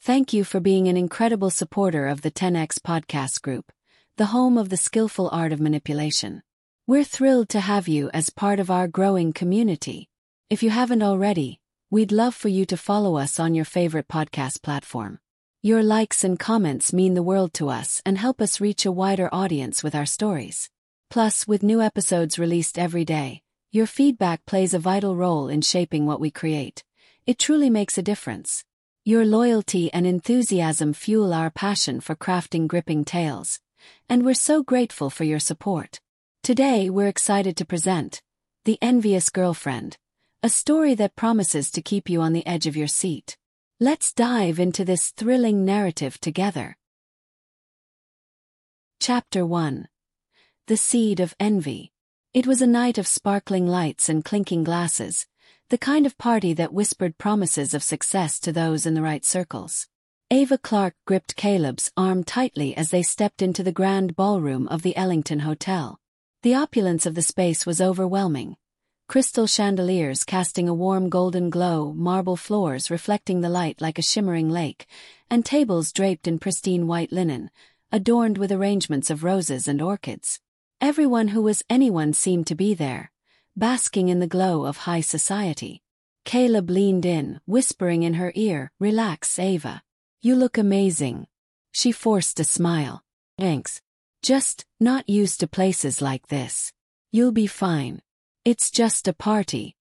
Thank you for being an incredible supporter of the 10X Podcast Group, the home of the skillful art of manipulation. We're thrilled to have you as part of our growing community. If you haven't already, we'd love for you to follow us on your favorite podcast platform. Your likes and comments mean the world to us and help us reach a wider audience with our stories. Plus, with new episodes released every day, your feedback plays a vital role in shaping what we create. It truly makes a difference. Your loyalty and enthusiasm fuel our passion for crafting gripping tales, and we're so grateful for your support. Today, we're excited to present The Envious Girlfriend, a story that promises to keep you on the edge of your seat. Let's dive into this thrilling narrative together. Chapter 1. The Seed of Envy. It was a night of sparkling lights and clinking glasses, the kind of party that whispered promises of success to those in the right circles. Ava Clark gripped Caleb's arm tightly as they stepped into the grand ballroom of the Ellington Hotel. The opulence of the space was overwhelming. Crystal chandeliers casting a warm golden glow, marble floors reflecting the light like a shimmering lake, and tables draped in pristine white linen, adorned with arrangements of roses and orchids. Everyone who was anyone seemed to be there, basking in the glow of high society. Caleb leaned in, whispering in her ear, "Relax, Ava. You look amazing." She forced a smile. "Thanks. Just not used to places like this. You'll be fine. It's just a party."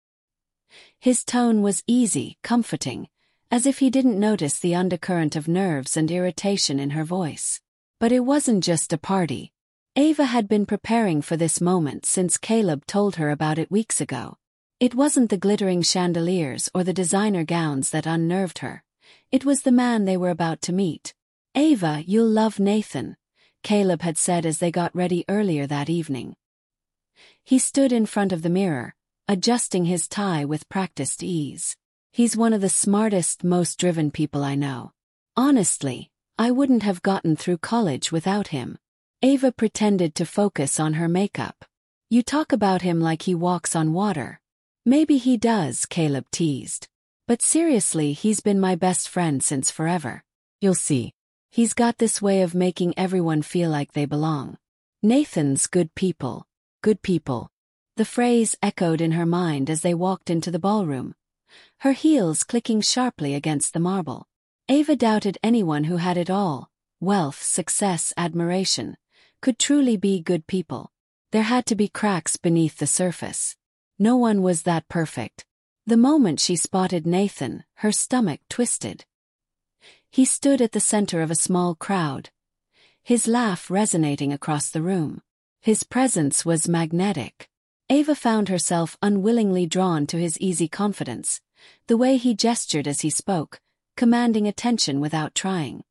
His tone was easy, comforting, as if he didn't notice the undercurrent of nerves and irritation in her voice. But it wasn't just a party. Ava had been preparing for this moment since Caleb told her about it weeks ago. It wasn't the glittering chandeliers or the designer gowns that unnerved her. It was the man they were about to meet. "Ava, you'll love Nathan," Caleb had said as they got ready earlier that evening. He stood in front of the mirror, adjusting his tie with practiced ease. "He's one of the smartest, most driven people I know. Honestly, I wouldn't have gotten through college without him." Ava pretended to focus on her makeup. "You talk about him like he walks on water." "Maybe he does," Caleb teased. "But seriously, he's been my best friend since forever. You'll see. He's got this way of making everyone feel like they belong. Nathan's good people. Good people." The phrase echoed in her mind as they walked into the ballroom, her heels clicking sharply against the marble. Ava doubted anyone who had it all, wealth, success, admiration, could truly be good people. There had to be cracks beneath the surface. No one was that perfect. The moment she spotted Nathan, her stomach twisted. He stood at the center of a small crowd, his laugh resonating across the room. His presence was magnetic. Ava found herself unwillingly drawn to his easy confidence, the way he gestured as he spoke, commanding attention without trying.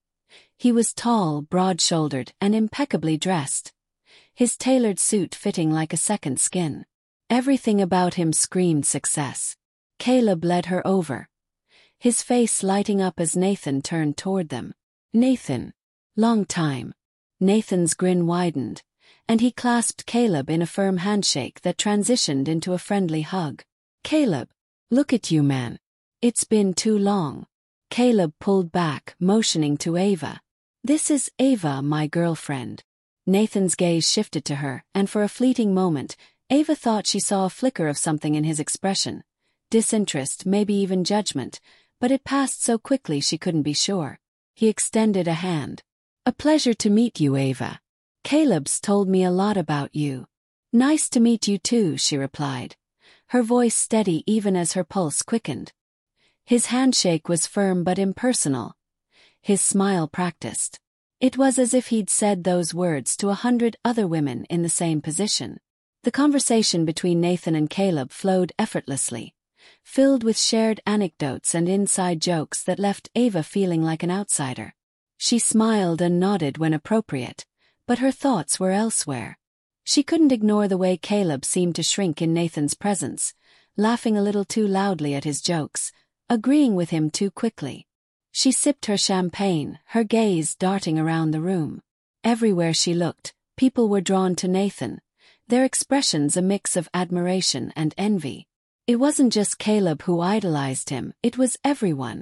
He was tall, broad-shouldered, and impeccably dressed, his tailored suit fitting like a second skin. Everything about him screamed success. Caleb led her over, his face lighting up as Nathan turned toward them. "Nathan. Long time." Nathan's grin widened, and he clasped Caleb in a firm handshake that transitioned into a friendly hug. "Caleb, look at you, man. It's been too long." Caleb pulled back, motioning to Ava. "This is Ava, my girlfriend." Nathan's gaze shifted to her, and for a fleeting moment, Ava thought she saw a flicker of something in his expression. Disinterest, maybe even judgment, but it passed so quickly she couldn't be sure. He extended a hand. "A pleasure to meet you, Ava. Caleb's told me a lot about you." "Nice to meet you too," she replied, her voice steady even as her pulse quickened. His handshake was firm but impersonal, his smile practiced. It was as if he'd said those words to 100 other women in the same position. The conversation between Nathan and Caleb flowed effortlessly, filled with shared anecdotes and inside jokes that left Ava feeling like an outsider. She smiled and nodded when appropriate, but her thoughts were elsewhere. She couldn't ignore the way Caleb seemed to shrink in Nathan's presence, laughing a little too loudly at his jokes, agreeing with him too quickly. She sipped her champagne, her gaze darting around the room. Everywhere she looked, people were drawn to Nathan, their expressions a mix of admiration and envy. It wasn't just Caleb who idolized him, it was everyone.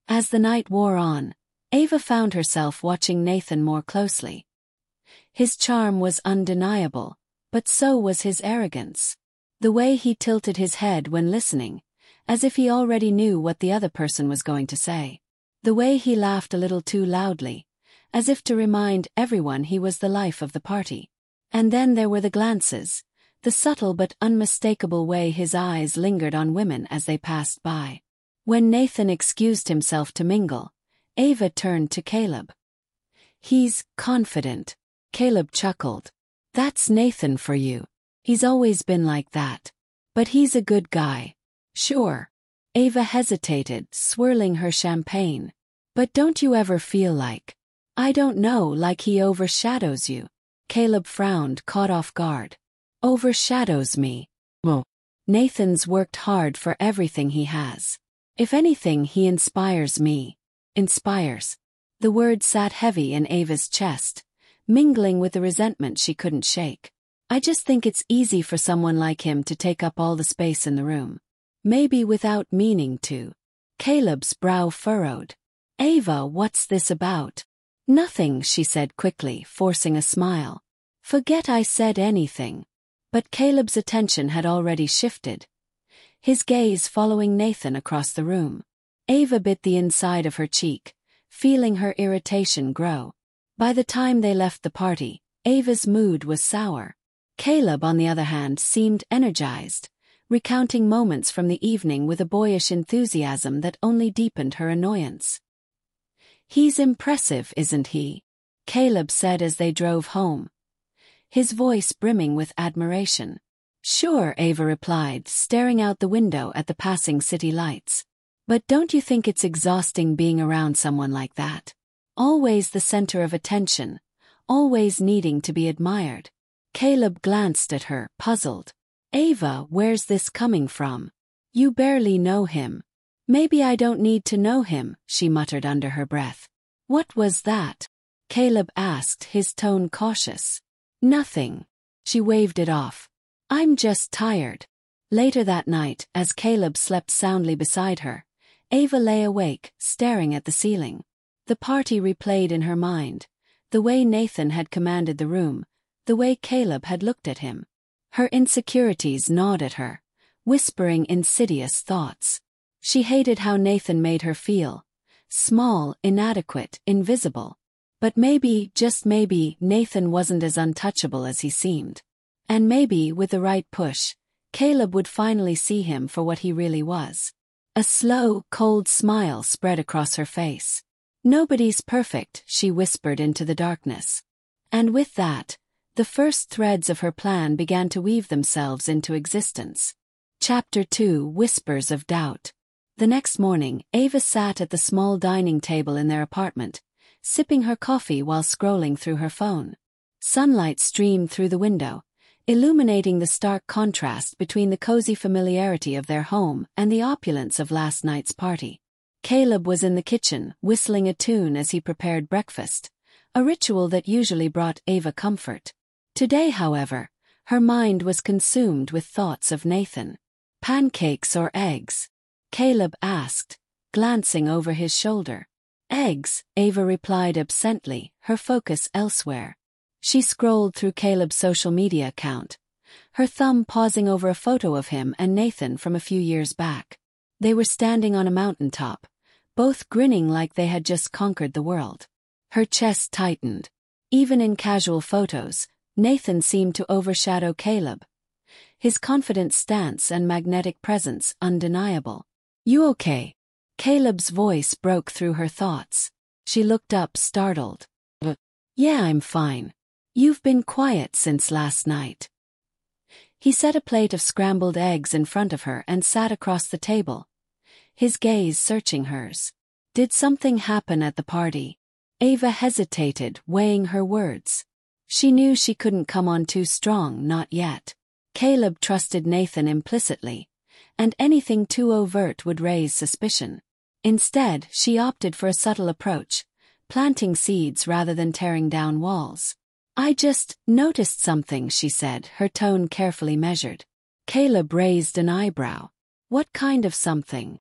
As the night wore on, Ava found herself watching Nathan more closely. His charm was undeniable, but so was his arrogance. The way he tilted his head when listening, as if he already knew what the other person was going to say. The way he laughed a little too loudly, as if to remind everyone he was the life of the party. And then there were the glances, the subtle but unmistakable way his eyes lingered on women as they passed by. When Nathan excused himself to mingle, Ava turned to Caleb. "He's confident." Caleb chuckled. "That's Nathan for you. He's always been like that. But he's a good guy." "Sure." Ava hesitated, swirling her champagne. "But don't you ever feel like, I don't know, like he overshadows you?" Caleb frowned, caught off guard. "Overshadows me?" "Well, Nathan's worked hard for everything he has. If anything, he inspires me." Inspires. The word sat heavy in Ava's chest, mingling with the resentment she couldn't shake. "I just think it's easy for someone like him to take up all the space in the room. Maybe without meaning to." Caleb's brow furrowed. "Ava, what's this about?" "Nothing," she said quickly, forcing a smile. "Forget I said anything." But Caleb's attention had already shifted, his gaze following Nathan across the room. Ava bit the inside of her cheek, feeling her irritation grow. By the time they left the party, Ava's mood was sour. Caleb, on the other hand, seemed energized, recounting moments from the evening with a boyish enthusiasm that only deepened her annoyance. "He's impressive, isn't he?" Caleb said as they drove home, his voice brimming with admiration. "Sure," Ava replied, staring out the window at the passing city lights. "But don't you think it's exhausting being around someone like that? Always the center of attention, always needing to be admired." Caleb glanced at her, puzzled. "Ava, where's this coming from? You barely know him." "Maybe I don't need to know him," she muttered under her breath. "What was that?" Caleb asked, his tone cautious. "Nothing." She waved it off. "I'm just tired." Later that night, as Caleb slept soundly beside her, Ava lay awake, staring at the ceiling. The party replayed in her mind, the way Nathan had commanded the room, the way Caleb had looked at him. Her insecurities gnawed at her, whispering insidious thoughts. She hated how Nathan made her feel, small, inadequate, invisible. But maybe, just maybe, Nathan wasn't as untouchable as he seemed. And maybe, with the right push, Caleb would finally see him for what he really was. A slow, cold smile spread across her face. "Nobody's perfect," she whispered into the darkness. And with that, the first threads of her plan began to weave themselves into existence. Chapter 2: Whispers of Doubt. The next morning, Ava sat at the small dining table in their apartment, sipping her coffee while scrolling through her phone. Sunlight streamed through the window, illuminating the stark contrast between the cozy familiarity of their home and the opulence of last night's party. Caleb was in the kitchen, whistling a tune as he prepared breakfast, a ritual that usually brought Ava comfort. Today, however, her mind was consumed with thoughts of Nathan. "Pancakes or eggs?" Caleb asked, glancing over his shoulder. "Eggs," Ava replied absently, her focus elsewhere. She scrolled through Caleb's social media account, her thumb pausing over a photo of him and Nathan from a few years back. They were standing on a mountaintop, both grinning like they had just conquered the world. Her chest tightened. Even in casual photos, Nathan seemed to overshadow Caleb, his confident stance and magnetic presence undeniable. "You okay?" Caleb's voice broke through her thoughts. She looked up, startled. "Yeah, I'm fine. You've been quiet since last night." He set a plate of scrambled eggs in front of her and sat across the table, his gaze searching hers. "Did something happen at the party?" Ava hesitated, weighing her words. She knew she couldn't come on too strong, not yet. Caleb trusted Nathan implicitly, and anything too overt would raise suspicion. Instead, she opted for a subtle approach, planting seeds rather than tearing down walls. "I just noticed something," she said, her tone carefully measured. Caleb raised an eyebrow. "What kind of something?"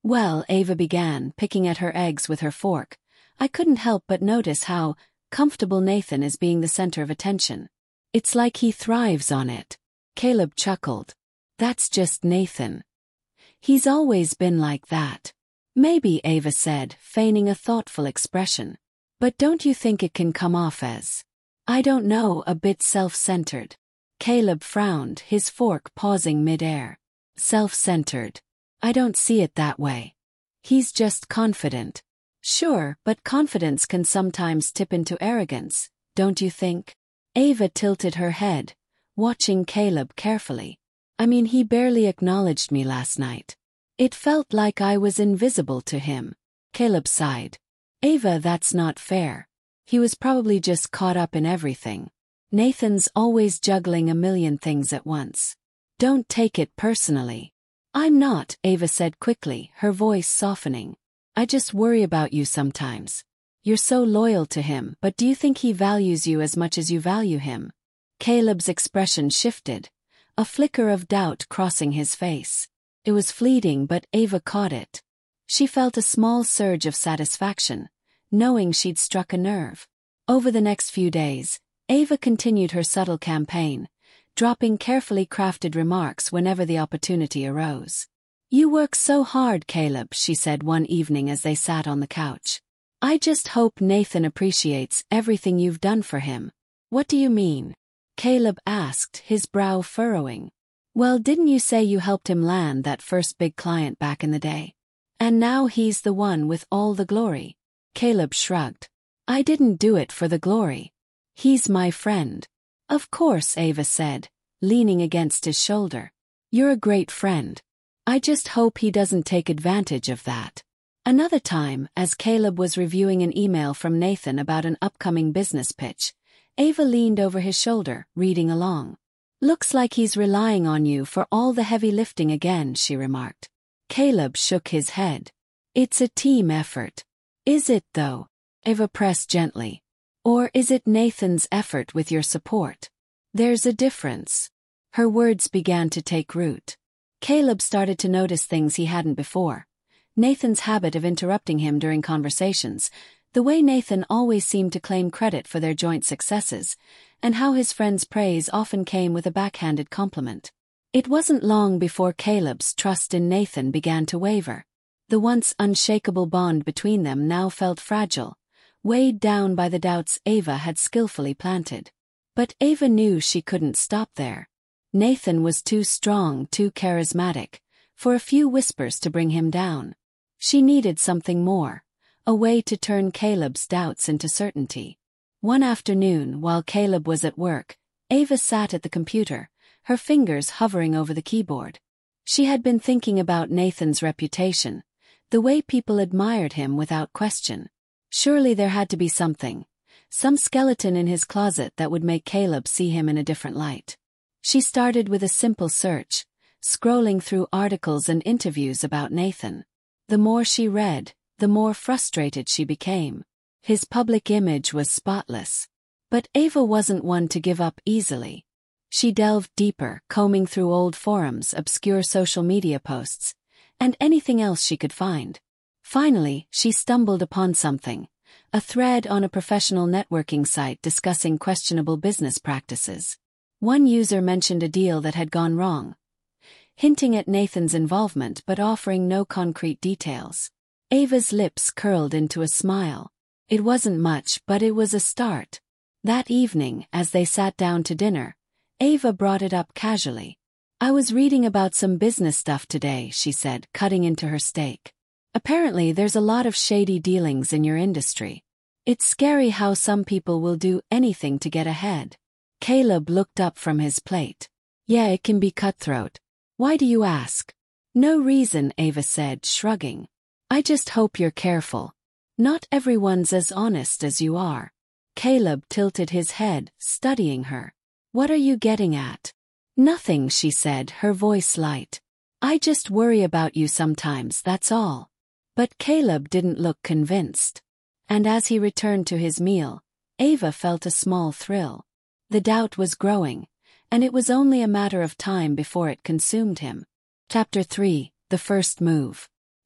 Well, Ava began, picking at her eggs with her fork. I couldn't help but notice how comfortable Nathan is being the center of attention. It's like he thrives on it. Caleb chuckled. That's just Nathan. He's always been like that. Maybe, Ava said, feigning a thoughtful expression. But don't you think it can come off as, I don't know, a bit self-centered? Caleb frowned, his fork pausing mid-air. Self-centered. I don't see it that way. He's just confident. Sure, but confidence can sometimes tip into arrogance, don't you think? Ava tilted her head, watching Caleb carefully. I mean, he barely acknowledged me last night. It felt like I was invisible to him. Caleb sighed. Ava, that's not fair. He was probably just caught up in everything. Nathan's always juggling a million things at once. Don't take it personally. I'm not, Ava said quickly, her voice softening. I just worry about you sometimes. You're so loyal to him, but do you think he values you as much as you value him? Caleb's expression shifted, a flicker of doubt crossing his face. It was fleeting, but Ava caught it. She felt a small surge of satisfaction, knowing she'd struck a nerve. Over the next few days, Ava continued her subtle campaign, dropping carefully crafted remarks whenever the opportunity arose. You work so hard, Caleb, she said one evening as they sat on the couch. I just hope Nathan appreciates everything you've done for him. What do you mean? Caleb asked, his brow furrowing. Well, didn't you say you helped him land that first big client back in the day? And now he's the one with all the glory. Caleb shrugged. I didn't do it for the glory. He's my friend. Of course, Ava said, leaning against his shoulder. You're a great friend. I just hope he doesn't take advantage of that. Another time, as Caleb was reviewing an email from Nathan about an upcoming business pitch, Ava leaned over his shoulder, reading along. Looks like he's relying on you for all the heavy lifting again, she remarked. Caleb shook his head. It's a team effort. Is it, though? Ava pressed gently. Or is it Nathan's effort with your support? There's a difference. Her words began to take root. Caleb started to notice things he hadn't before. Nathan's habit of interrupting him during conversations, the way Nathan always seemed to claim credit for their joint successes, and how his friend's praise often came with a backhanded compliment. It wasn't long before Caleb's trust in Nathan began to waver. The once unshakable bond between them now felt fragile, weighed down by the doubts Ava had skillfully planted. But Ava knew she couldn't stop there. Nathan was too strong, too charismatic, for a few whispers to bring him down. She needed something more, a way to turn Caleb's doubts into certainty. One afternoon, while Caleb was at work, Ava sat at the computer, her fingers hovering over the keyboard. She had been thinking about Nathan's reputation, the way people admired him without question. Surely there had to be something, some skeleton in his closet that would make Caleb see him in a different light. She started with a simple search, scrolling through articles and interviews about Nathan. The more she read, the more frustrated she became. His public image was spotless. But Ava wasn't one to give up easily. She delved deeper, combing through old forums, obscure social media posts, and anything else she could find. Finally, she stumbled upon something, a thread on a professional networking site discussing questionable business practices. One user mentioned a deal that had gone wrong, hinting at Nathan's involvement but offering no concrete details. Ava's lips curled into a smile. It wasn't much, but it was a start. That evening, as they sat down to dinner, Ava brought it up casually. I was reading about some business stuff today, she said, cutting into her steak. Apparently there's a lot of shady dealings in your industry. It's scary how some people will do anything to get ahead. Caleb looked up from his plate. Yeah, it can be cutthroat. Why do you ask? No reason, Ava said, shrugging. I just hope you're careful. Not everyone's as honest as you are. Caleb tilted his head, studying her. What are you getting at? Nothing, she said, her voice light. I just worry about you sometimes, that's all. But Caleb didn't look convinced. And as he returned to his meal, Ava felt a small thrill. The doubt was growing, and it was only a matter of time before it consumed him. Chapter 3, The First Move.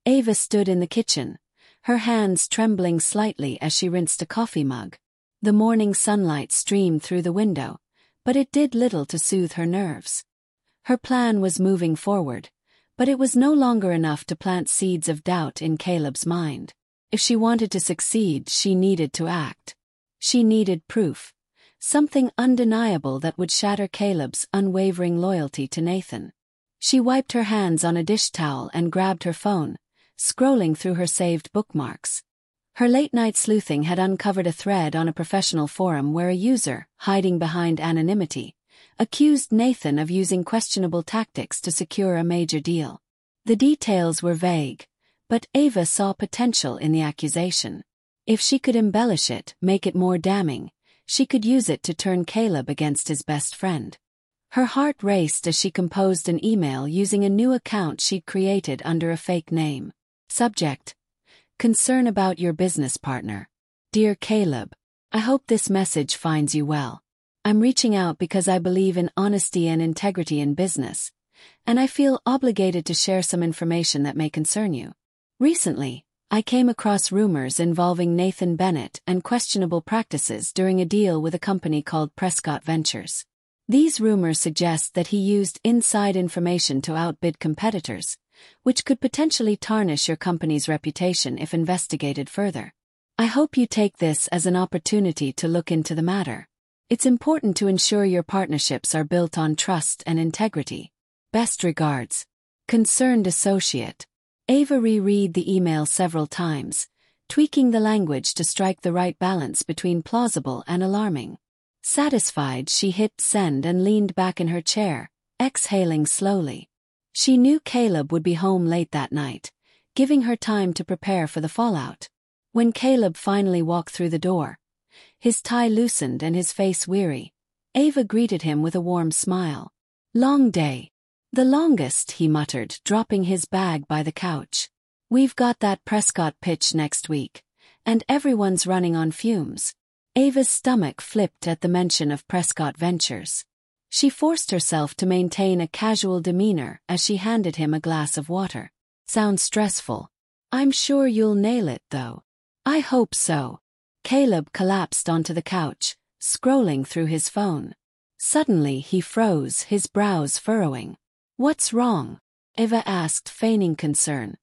Ava stood in the kitchen, her hands trembling slightly as she rinsed a coffee mug. The morning sunlight streamed through the window, but it did little to soothe her nerves. Her plan was moving forward, but it was no longer enough to plant seeds of doubt in Caleb's mind. If she wanted to succeed, she needed to act. She needed proof, something undeniable that would shatter Caleb's unwavering loyalty to Nathan. She wiped her hands on a dish towel and grabbed her phone, scrolling through her saved bookmarks. Her late-night sleuthing had uncovered a thread on a professional forum where a user, hiding behind anonymity, accused Nathan of using questionable tactics to secure a major deal. The details were vague, but Ava saw potential in the accusation. If she could embellish it, make it more damning, she could use it to turn Caleb against his best friend. Her heart raced as she composed an email using a new account she'd created under a fake name. Subject: Concern about your business partner. Dear Caleb, I hope this message finds you well. I'm reaching out because I believe in honesty and integrity in business, and I feel obligated to share some information that may concern you. Recently, I came across rumors involving Nathan Bennett and questionable practices during a deal with a company called Prescott Ventures. These rumors suggest that he used inside information to outbid competitors, which could potentially tarnish your company's reputation if investigated further. I hope you take this as an opportunity to look into the matter. It's important to ensure your partnerships are built on trust and integrity. Best regards. Concerned Associate. Ava reread the email several times, tweaking the language to strike the right balance between plausible and alarming. Satisfied, she hit send and leaned back in her chair, exhaling slowly. She knew Caleb would be home late that night, giving her time to prepare for the fallout. When Caleb finally walked through the door, his tie loosened and his face weary, Ava greeted him with a warm smile. Long day. The longest, he muttered, dropping his bag by the couch. We've got that Prescott pitch next week, and everyone's running on fumes. Ava's stomach flipped at the mention of Prescott Ventures. She forced herself to maintain a casual demeanor as she handed him a glass of water. Sounds stressful. I'm sure you'll nail it, though. I hope so. Caleb collapsed onto the couch, scrolling through his phone. Suddenly he froze, his brows furrowing. What's wrong? Ava asked, feigning concern.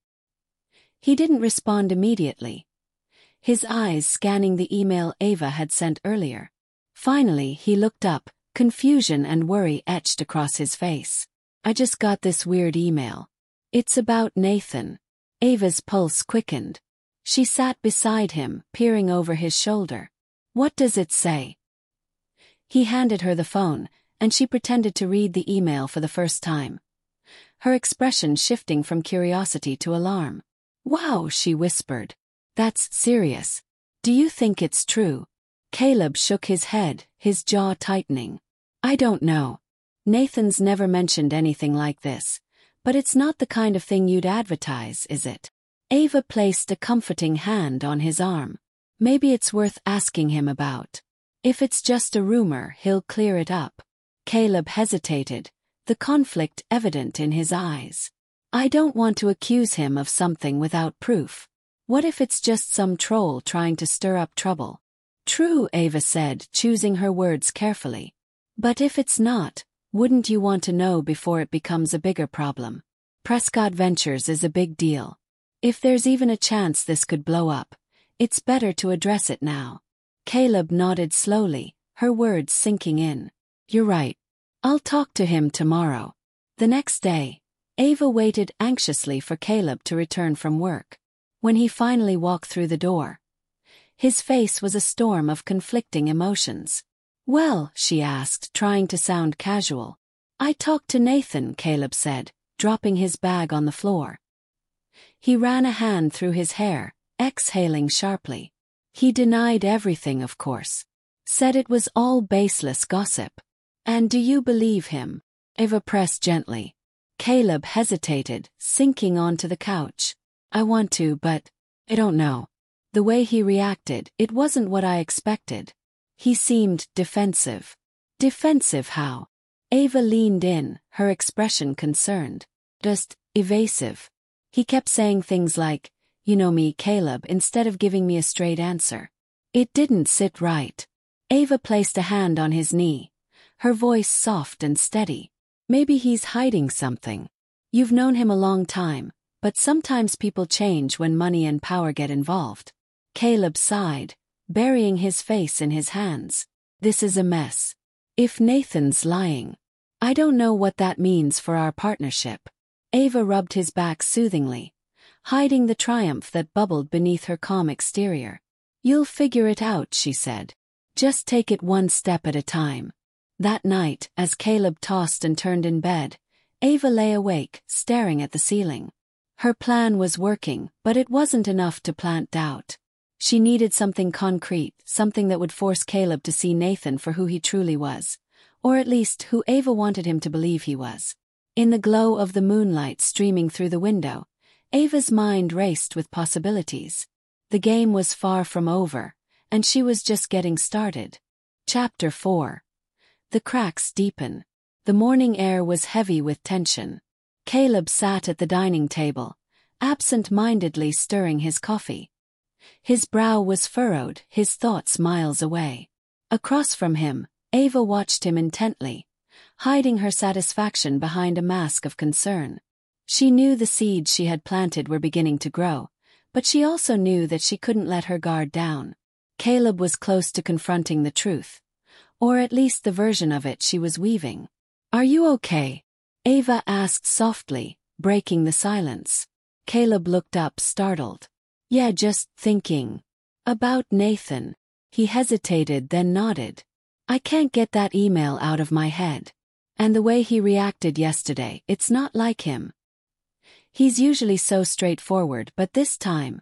He didn't respond immediately, his eyes scanning the email Ava had sent earlier. Finally he looked up, confusion and worry etched across his face. I just got this weird email. It's about Nathan. Ava's pulse quickened. She sat beside him, peering over his shoulder. What does it say? He handed her the phone, and she pretended to read the email for the first time, her expression shifting from curiosity to alarm. Wow, she whispered. That's serious. Do you think it's true? Caleb shook his head, his jaw tightening. I don't know. Nathan's never mentioned anything like this, but it's not the kind of thing you'd advertise, is it? Ava placed a comforting hand on his arm. Maybe it's worth asking him about. If it's just a rumor, he'll clear it up. Caleb hesitated, the conflict evident in his eyes. I don't want to accuse him of something without proof. What if it's just some troll trying to stir up trouble? True, Ava said, choosing her words carefully. But if it's not, wouldn't you want to know before it becomes a bigger problem? Prescott Ventures is a big deal. If there's even a chance this could blow up, it's better to address it now. Caleb nodded slowly, her words sinking in. You're right. I'll talk to him tomorrow. The next day, Ava waited anxiously for Caleb to return from work. When he finally walked through the door, his face was a storm of conflicting emotions. Well, she asked, trying to sound casual. I talked to Nathan, Caleb said, dropping his bag on the floor. He ran a hand through his hair, exhaling sharply. He denied everything, of course. Said it was all baseless gossip. And do you believe him? Ava pressed gently. Caleb hesitated, sinking onto the couch. I want to, but I don't know. The way he reacted, it wasn't what I expected. He seemed defensive. Defensive how? Ava leaned in, her expression concerned. Just evasive. He kept saying things like, "You know me, Caleb," instead of giving me a straight answer. It didn't sit right. Ava placed a hand on his knee, her voice soft and steady. "Maybe he's hiding something. You've known him a long time, but sometimes people change when money and power get involved." Caleb sighed, burying his face in his hands. "This is a mess. If Nathan's lying, I don't know what that means for our partnership." Ava rubbed his back soothingly, hiding the triumph that bubbled beneath her calm exterior. "You'll figure it out," she said. "Just take it one step at a time." That night, as Caleb tossed and turned in bed, Ava lay awake, staring at the ceiling. Her plan was working, but it wasn't enough to plant doubt. She needed something concrete, something that would force Caleb to see Nathan for who he truly was, or at least who Ava wanted him to believe he was. In the glow of the moonlight streaming through the window, Ava's mind raced with possibilities. The game was far from over, and she was just getting started. Chapter 4. The cracks deepen. The morning air was heavy with tension. Caleb sat at the dining table, absent-mindedly stirring his coffee. His brow was furrowed, his thoughts miles away. Across from him, Ava watched him intently, hiding her satisfaction behind a mask of concern. She knew the seeds she had planted were beginning to grow, but she also knew that she couldn't let her guard down. Caleb was close to confronting the truth, or at least the version of it she was weaving. "Are you okay?" Ava asked softly, breaking the silence. Caleb looked up, startled. "Yeah, just thinking about Nathan." He hesitated, then nodded. "I can't get that email out of my head. And the way he reacted yesterday, it's not like him. He's usually so straightforward, but this time,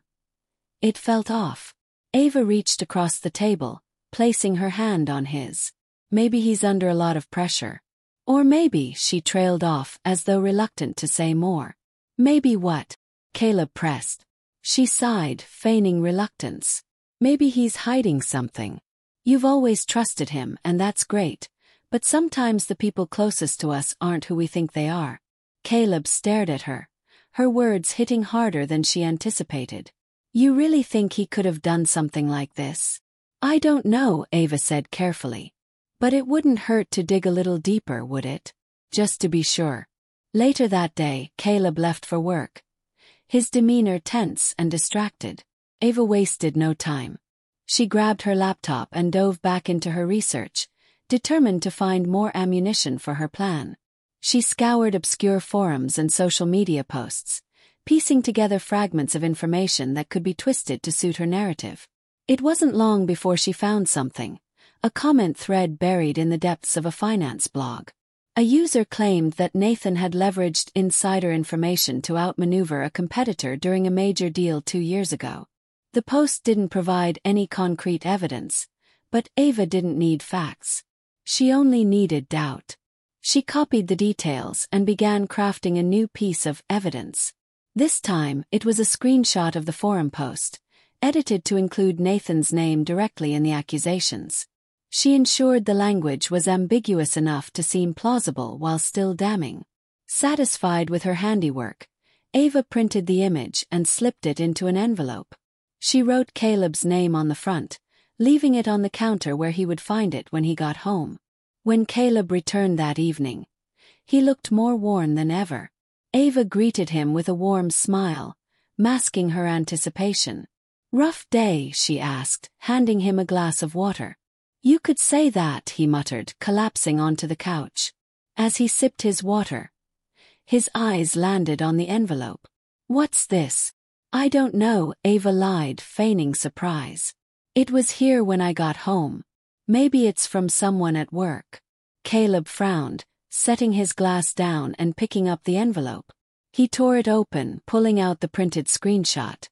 it felt off." Ava reached across the table, placing her hand on his. "Maybe he's under a lot of pressure." Or maybe, she trailed off as though reluctant to say more. "Maybe what?" Caleb pressed. She sighed, feigning reluctance. "Maybe he's hiding something. You've always trusted him, and that's great, but sometimes the people closest to us aren't who we think they are." Caleb stared at her, her words hitting harder than she anticipated. "You really think he could have done something like this?" "I don't know," Ava said carefully. "But it wouldn't hurt to dig a little deeper, would it? Just to be sure." Later that day, Caleb left for work, his demeanor tense and distracted. Ava wasted no time. She grabbed her laptop and dove back into her research, determined to find more ammunition for her plan. She scoured obscure forums and social media posts, piecing together fragments of information that could be twisted to suit her narrative. It wasn't long before she found something, a comment thread buried in the depths of a finance blog. A user claimed that Nathan had leveraged insider information to outmaneuver a competitor during a major deal 2 years ago. The post didn't provide any concrete evidence, but Ava didn't need facts. She only needed doubt. She copied the details and began crafting a new piece of evidence. This time, it was a screenshot of the forum post, edited to include Nathan's name directly in the accusations. She ensured the language was ambiguous enough to seem plausible while still damning. Satisfied with her handiwork, Ava printed the image and slipped it into an envelope. She wrote Caleb's name on the front, leaving it on the counter where he would find it when he got home. When Caleb returned that evening, he looked more worn than ever. Ava greeted him with a warm smile, masking her anticipation. "Rough day?" she asked, handing him a glass of water. "You could say that," he muttered, collapsing onto the couch. As he sipped his water, his eyes landed on the envelope. "What's this?" "I don't know," Ava lied, feigning surprise. "It was here when I got home. Maybe it's from someone at work." Caleb frowned, setting his glass down and picking up the envelope. He tore it open, pulling out the printed screenshot.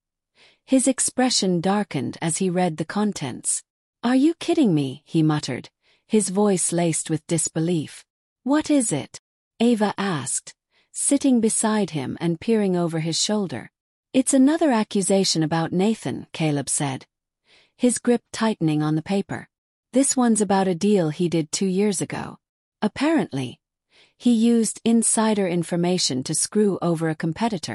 His expression darkened as he read the contents. "Are you kidding me?" he muttered, his voice laced with disbelief. "What is it?" Ava asked, sitting beside him and peering over his shoulder. "It's another accusation about Nathan," Caleb said, his grip tightening on the paper. "This one's about a deal he did 2 years ago. Apparently, he used insider information to screw over a competitor."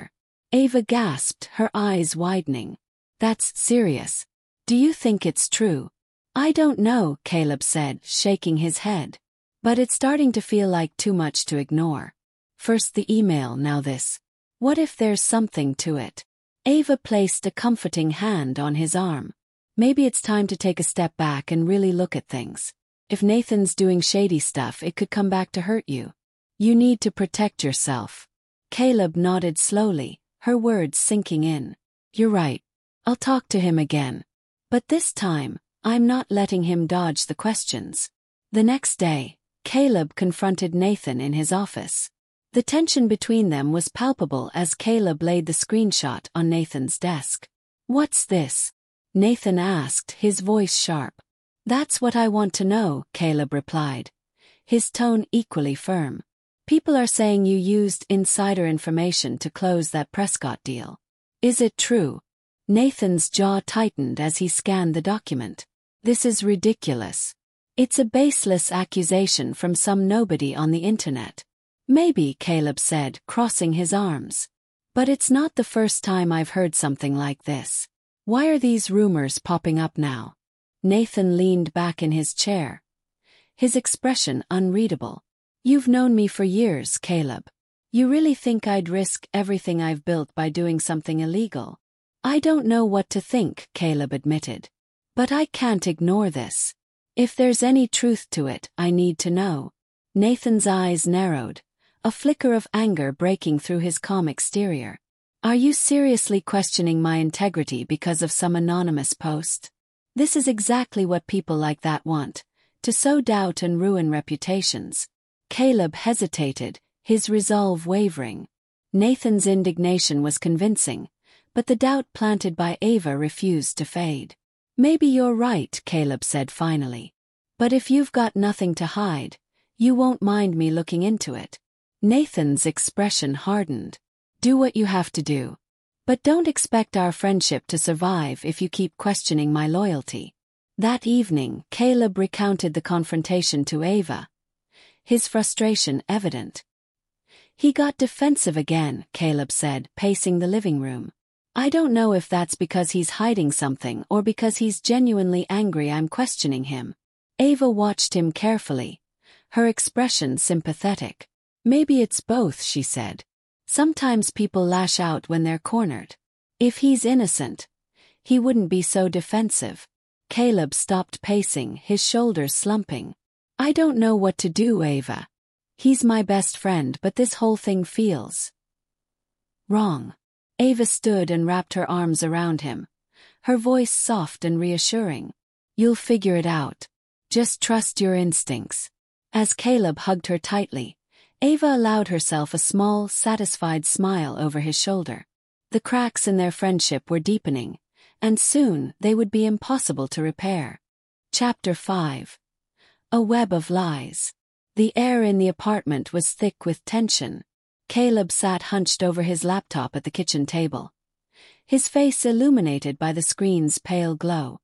Ava gasped, her eyes widening. That's serious. Do you think it's true? I don't know, Caleb said, shaking his head. But it's starting to feel like too much to ignore. First the email, now this. What if there's something to it? Ava placed a comforting hand on his arm. Maybe it's time to take a step back and really look at things. If Nathan's doing shady stuff, it could come back to hurt you. You need to protect yourself. Caleb nodded slowly, her words sinking in. You're right. I'll talk to him again. But this time, I'm not letting him dodge the questions. The next day, Caleb confronted Nathan in his office. The tension between them was palpable as Caleb laid the screenshot on Nathan's desk. What's this? Nathan asked, his voice sharp. That's what I want to know, Caleb replied, his tone equally firm. People are saying you used insider information to close that Prescott deal. Is it true? Nathan's jaw tightened as he scanned the document. This is ridiculous. It's a baseless accusation from some nobody on the internet. Maybe, Caleb said, crossing his arms. But it's not the first time I've heard something like this. Why are these rumors popping up now? Nathan leaned back in his chair, his expression unreadable. You've known me for years, Caleb. You really think I'd risk everything I've built by doing something illegal? I don't know what to think, Caleb admitted. But I can't ignore this. If there's any truth to it, I need to know. Nathan's eyes narrowed, a flicker of anger breaking through his calm exterior. Are you seriously questioning my integrity because of some anonymous post? This is exactly what people like that want, to sow doubt and ruin reputations. Caleb hesitated, his resolve wavering. Nathan's indignation was convincing, but the doubt planted by Ava refused to fade. Maybe you're right, Caleb said finally. But if you've got nothing to hide, you won't mind me looking into it. Nathan's expression hardened. Do what you have to do. But don't expect our friendship to survive if you keep questioning my loyalty. That evening, Caleb recounted the confrontation to Ava, his frustration evident. He got defensive again, Caleb said, pacing the living room. I don't know if that's because he's hiding something or because he's genuinely angry I'm questioning him. Ava watched him carefully, her expression sympathetic. Maybe it's both, she said. Sometimes people lash out when they're cornered. If he's innocent, he wouldn't be so defensive. Caleb stopped pacing, his shoulders slumping. I don't know what to do, Ava. He's my best friend, but this whole thing feels wrong. Ava stood and wrapped her arms around him, her voice soft and reassuring. You'll figure it out. Just trust your instincts. As Caleb hugged her tightly, Ava allowed herself a small, satisfied smile over his shoulder. The cracks in their friendship were deepening, and soon they would be impossible to repair. Chapter 5. A Web of Lies. The air in the apartment was thick with tension. Caleb sat hunched over his laptop at the kitchen table, his face illuminated by the screen's pale glow.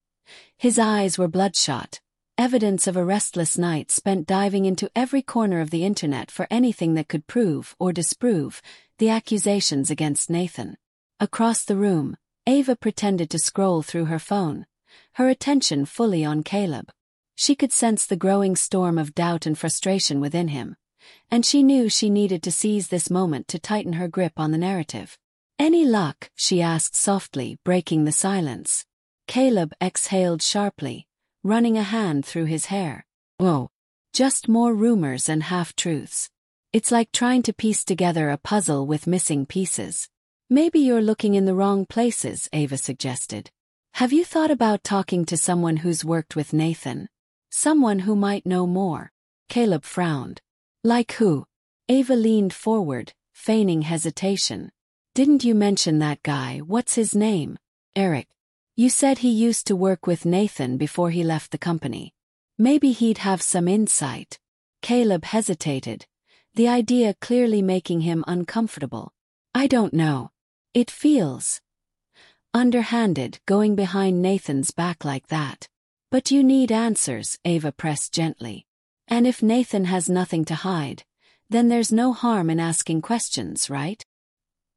His eyes were bloodshot, evidence of a restless night spent diving into every corner of the internet for anything that could prove or disprove the accusations against Nathan. Across the room, Ava pretended to scroll through her phone, her attention fully on Caleb. She could sense the growing storm of doubt and frustration within him, and she knew she needed to seize this moment to tighten her grip on the narrative. Any luck? She asked softly, breaking the silence. Caleb exhaled sharply, running a hand through his hair. Whoa. Just more rumors and half-truths. It's like trying to piece together a puzzle with missing pieces. Maybe you're looking in the wrong places, Ava suggested. Have you thought about talking to someone who's worked with Nathan? Someone who might know more? Caleb frowned. Like who? Ava leaned forward, feigning hesitation. Didn't you mention that guy? What's his name? Eric. You said he used to work with Nathan before he left the company. Maybe he'd have some insight. Caleb hesitated, the idea clearly making him uncomfortable. I don't know. It feels underhanded going behind Nathan's back like that. But you need answers, Ava pressed gently. And if Nathan has nothing to hide, then there's no harm in asking questions, right?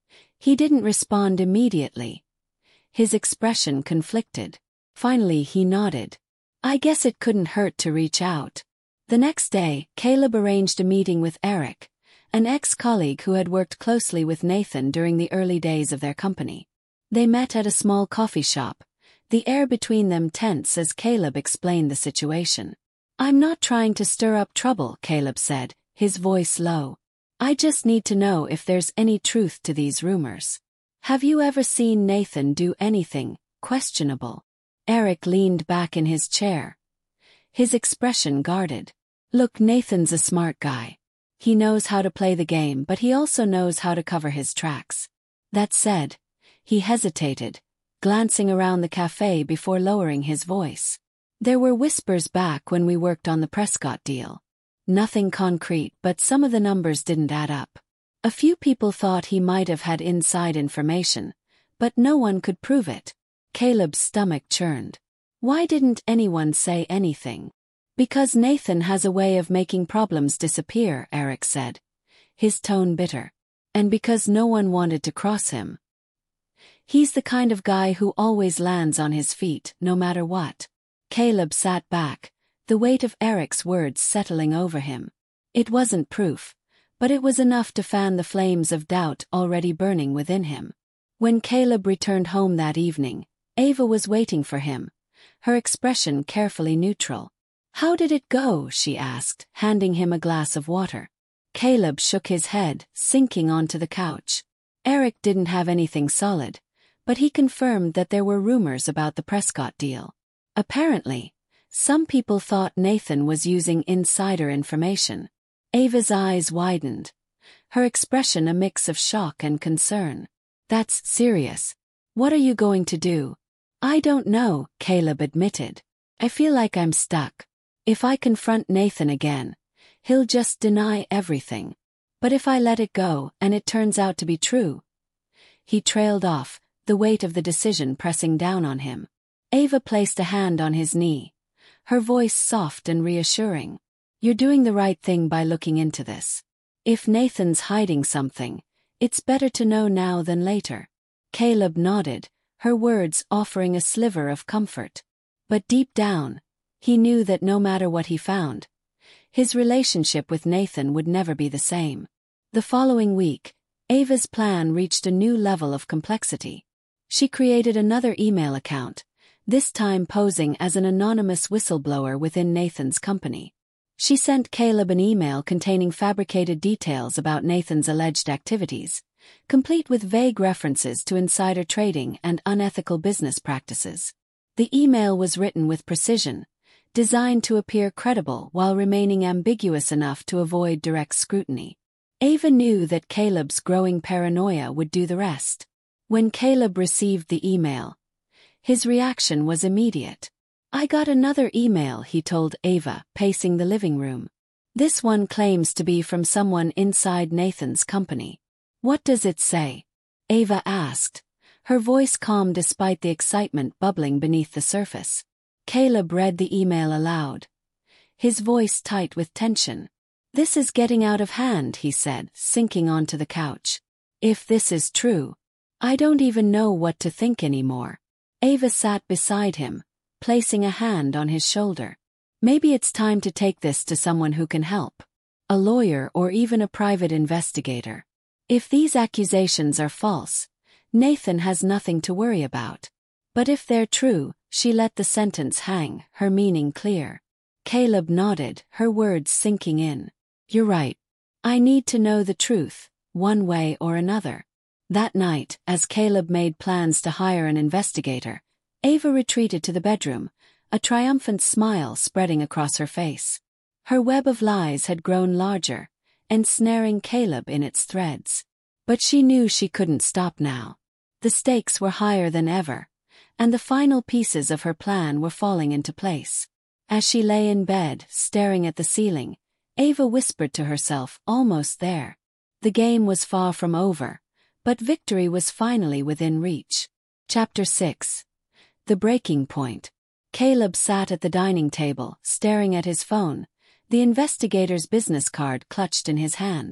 He didn't respond immediately. His expression conflicted. Finally he nodded. I guess it couldn't hurt to reach out. The next day, Caleb arranged a meeting with Eric, an ex-colleague who had worked closely with Nathan during the early days of their company. They met at a small coffee shop, the air between them tense as Caleb explained the situation. I'm not trying to stir up trouble, Caleb said, his voice low. I just need to know if there's any truth to these rumors. Have you ever seen Nathan do anything questionable? Eric leaned back in his chair, his expression guarded. Look, Nathan's a smart guy. He knows how to play the game, but he also knows how to cover his tracks. That said, he hesitated, glancing around the cafe before lowering his voice. There were whispers back when we worked on the Prescott deal. Nothing concrete, but some of the numbers didn't add up. A few people thought he might have had inside information, but no one could prove it. Caleb's stomach churned. Why didn't anyone say anything? Because Nathan has a way of making problems disappear, Eric said, his tone bitter. And because no one wanted to cross him. He's the kind of guy who always lands on his feet, no matter what. Caleb sat back, the weight of Eric's words settling over him. It wasn't proof, but it was enough to fan the flames of doubt already burning within him. When Caleb returned home that evening, Ava was waiting for him, her expression carefully neutral. How did it go? She asked, handing him a glass of water. Caleb shook his head, sinking onto the couch. Eric didn't have anything solid, but he confirmed that there were rumors about the Prescott deal. Apparently, some people thought Nathan was using insider information. Ava's eyes widened, her expression a mix of shock and concern. That's serious. What are you going to do? I don't know, Caleb admitted. I feel like I'm stuck. If I confront Nathan again, he'll just deny everything. But if I let it go and it turns out to be true... He trailed off, the weight of the decision pressing down on him. Ava placed a hand on his knee, her voice soft and reassuring. You're doing the right thing by looking into this. If Nathan's hiding something, it's better to know now than later. Caleb nodded, her words offering a sliver of comfort. But deep down, he knew that no matter what he found, his relationship with Nathan would never be the same. The following week, Ava's plan reached a new level of complexity. She created another email account, this time posing as an anonymous whistleblower within Nathan's company. She sent Caleb an email containing fabricated details about Nathan's alleged activities, complete with vague references to insider trading and unethical business practices. The email was written with precision, designed to appear credible while remaining ambiguous enough to avoid direct scrutiny. Ava knew that Caleb's growing paranoia would do the rest. When Caleb received the email, his reaction was immediate. I got another email, he told Ava, pacing the living room. This one claims to be from someone inside Nathan's company. What does it say? Ava asked, her voice calm despite the excitement bubbling beneath the surface. Caleb read the email aloud, his voice tight with tension. This is getting out of hand, he said, sinking onto the couch. If this is true, I don't even know what to think anymore. Ava sat beside him, placing a hand on his shoulder. Maybe it's time to take this to someone who can help. A lawyer or even a private investigator. If these accusations are false, Nathan has nothing to worry about. But if they're true, she let the sentence hang, her meaning clear. Caleb nodded, her words sinking in. You're right. I need to know the truth, one way or another. That night, as Caleb made plans to hire an investigator, Ava retreated to the bedroom, a triumphant smile spreading across her face. Her web of lies had grown larger, ensnaring Caleb in its threads. But she knew she couldn't stop now. The stakes were higher than ever, and the final pieces of her plan were falling into place. As she lay in bed, staring at the ceiling, Ava whispered to herself, almost there. The game was far from over, but victory was finally within reach. Chapter 6. The Breaking Point. Caleb sat at the dining table, staring at his phone, the investigator's business card clutched in his hand.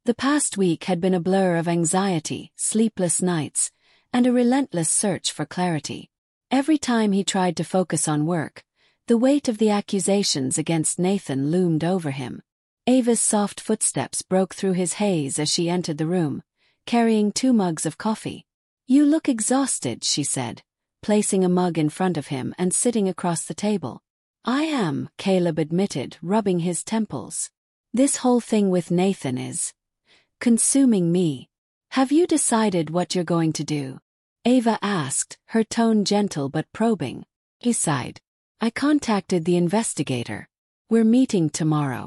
The past week had been a blur of anxiety, sleepless nights, and a relentless search for clarity. Every time he tried to focus on work, the weight of the accusations against Nathan loomed over him. Ava's soft footsteps broke through his haze as she entered the room, carrying 2 mugs of coffee. "You look exhausted," she said, placing a mug in front of him and sitting across the table. "I am," Caleb admitted, rubbing his temples. "This whole thing with Nathan is consuming me. Have you decided what you're going to do?" Ava asked, her tone gentle but probing. He sighed. "I contacted the investigator. We're meeting tomorrow.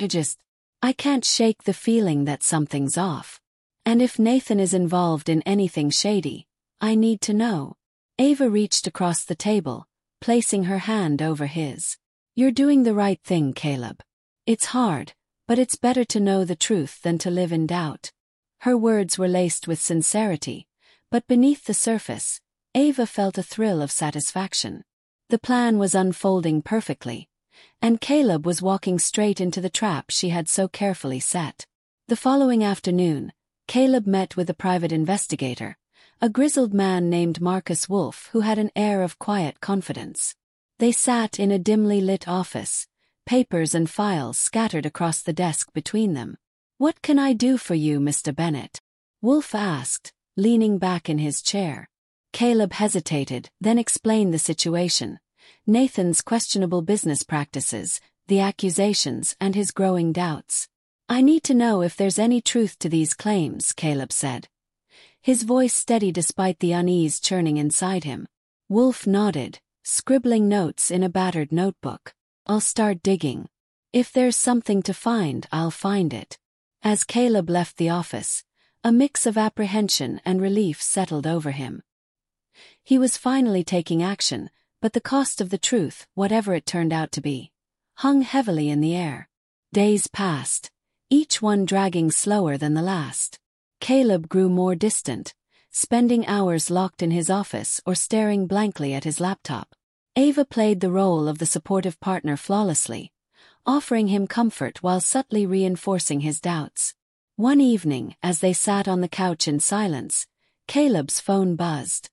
I can't shake the feeling that something's off. And if Nathan is involved in anything shady, I need to know." Ava reached across the table, placing her hand over his. "You're doing the right thing, Caleb. It's hard, but it's better to know the truth than to live in doubt." Her words were laced with sincerity, but beneath the surface, Ava felt a thrill of satisfaction. The plan was unfolding perfectly, and Caleb was walking straight into the trap she had so carefully set. The following afternoon, Caleb met with a private investigator, a grizzled man named Marcus Wolfe who had an air of quiet confidence. They sat in a dimly lit office, papers and files scattered across the desk between them. "What can I do for you, Mr. Bennett?" Wolfe asked, leaning back in his chair. Caleb hesitated, then explained the situation: Nathan's questionable business practices, the accusations, and his growing doubts. "I need to know if there's any truth to these claims," Caleb said, his voice steady despite the unease churning inside him. Wolfe nodded, scribbling notes in a battered notebook. "I'll start digging. If there's something to find, I'll find it." As Caleb left the office, a mix of apprehension and relief settled over him. He was finally taking action, but the cost of the truth, whatever it turned out to be, hung heavily in the air. Days passed, each one dragging slower than the last. Caleb grew more distant, spending hours locked in his office or staring blankly at his laptop. Ava played the role of the supportive partner flawlessly, offering him comfort while subtly reinforcing his doubts. One evening, as they sat on the couch in silence, Caleb's phone buzzed.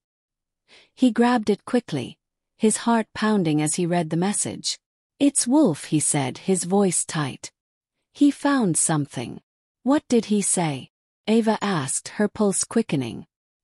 He grabbed it quickly, his heart pounding as he read the message. "It's Wolfe," he said, his voice tight. "He found something." "What did he say?" Ava asked, her pulse quickening.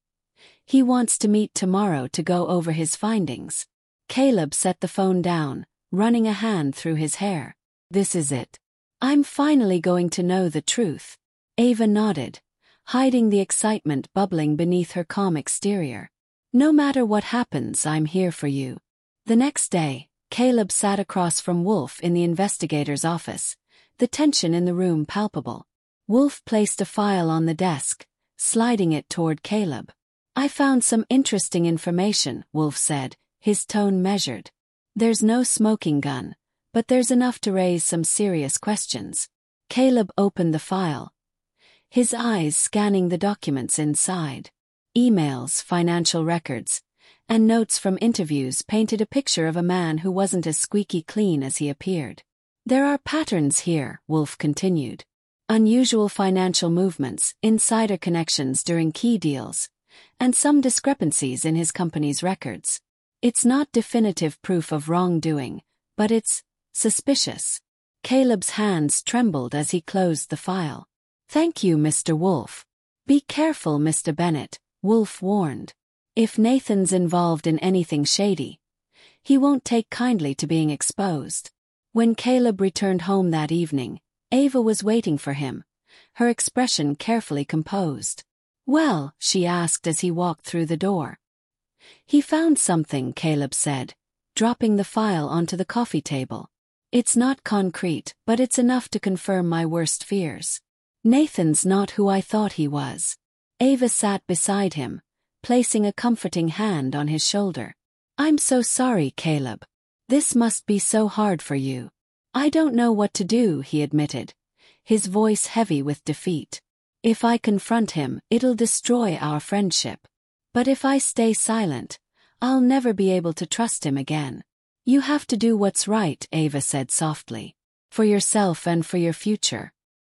"He wants to meet tomorrow to go over his findings." Caleb set the phone down, running a hand through his hair. "This is it. I'm finally going to know the truth." Ava nodded, hiding the excitement bubbling beneath her calm exterior. "No matter what happens, I'm here for you." The next day, Caleb sat across from Wolfe in the investigator's office, the tension in the room palpable. Wolfe placed a file on the desk, sliding it toward Caleb. "I found some interesting information," Wolfe said, his tone measured. "There's no smoking gun, but there's enough to raise some serious questions." Caleb opened the file, his eyes scanning the documents inside. Emails, financial records, and notes from interviews painted a picture of a man who wasn't as squeaky clean as he appeared. "There are patterns here," Wolfe continued. "Unusual financial movements, insider connections during key deals, and some discrepancies in his company's records. It's not definitive proof of wrongdoing, but it's suspicious." Caleb's hands trembled as he closed the file. "Thank you, Mr. Wolfe." "Be careful, Mr. Bennett," Wolfe warned. "If Nathan's involved in anything shady, he won't take kindly to being exposed." When Caleb returned home that evening, Ava was waiting for him, her expression carefully composed. "Well?" she asked as he walked through the door. "He found something," Caleb said, dropping the file onto the coffee table. "It's not concrete, but it's enough to confirm my worst fears. Nathan's not who I thought he was." Ava sat beside him, placing a comforting hand on his shoulder. "I'm so sorry, Caleb. This must be so hard for you." "I don't know what to do," he admitted, his voice heavy with defeat. "If I confront him, it'll destroy our friendship. But if I stay silent, I'll never be able to trust him again." "You have to do what's right," Ava said softly. "For yourself and for your future."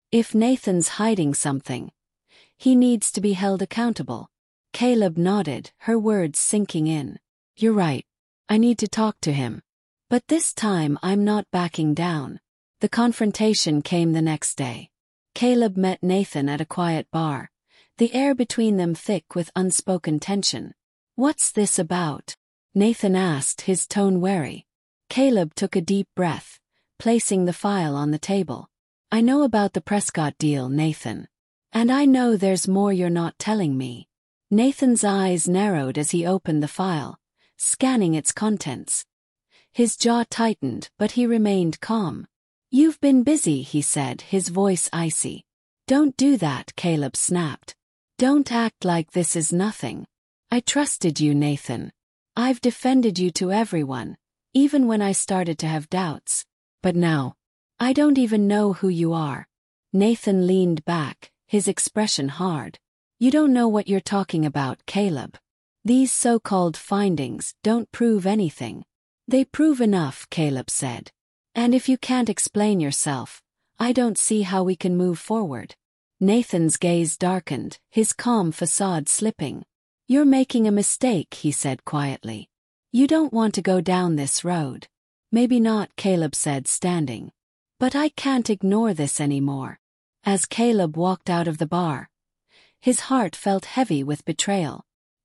If Nathan's hiding something, he needs to be held accountable. Caleb nodded, her words sinking in. You're right. I need to talk to him. But this time I'm not backing down. The confrontation came the next day. Caleb met Nathan at a quiet bar, the air between them thick with unspoken tension. What's this about? Nathan asked, his tone wary. Caleb took a deep breath, placing the file on the table. I know about the Prescott deal, Nathan. And I know there's more you're not telling me. Nathan's eyes narrowed as he opened the file, scanning its contents. His jaw tightened, but he remained calm. You've been busy, he said, his voice icy. Don't do that, Caleb snapped. Don't act like this is nothing. I trusted you, Nathan. I've defended you to everyone, even when I started to have doubts. But now, I don't even know who you are. Nathan leaned back, his expression hard. You don't know what you're talking about, Caleb. These so-called findings don't prove anything. They prove enough, Caleb said. And if you can't explain yourself, I don't see how we can move forward. Nathan's gaze darkened, his calm facade slipping. You're making a mistake, he said quietly. You don't want to go down this road. Maybe not, Caleb said, standing. But I can't ignore this anymore. As Caleb walked out of the bar, his heart felt heavy with betrayal.